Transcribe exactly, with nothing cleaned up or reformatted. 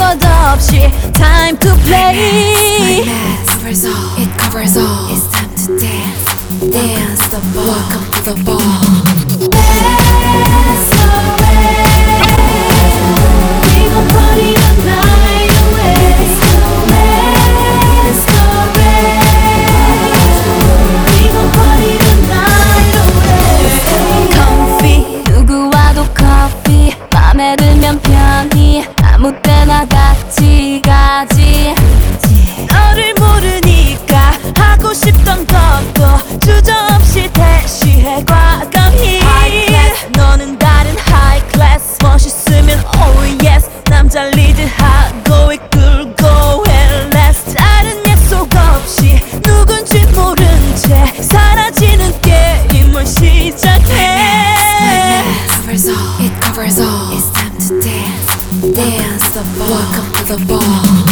것 없이 time to play. This my covers all, it covers all. It's time to dance, dance the ball. Welcome to the ball. Dance away. We gon' party the night away. Masquerade. We gon' party the night away. Comfy 누구와도 커피 맘에 들면 편히 아무 때나 같이 가지. 너를 모르니까 하고 싶던 것도 주저없이 대시해 과감히. 너는 다른 high class 멋있으면 oh yes 남자 리드하고 이끌고 and last. 다른 약속 없이 누군지 모른 채 사라지는 게임을 시작해. Covers all, it covers all. It's time to dance, dance the ball. Welcome to the ball.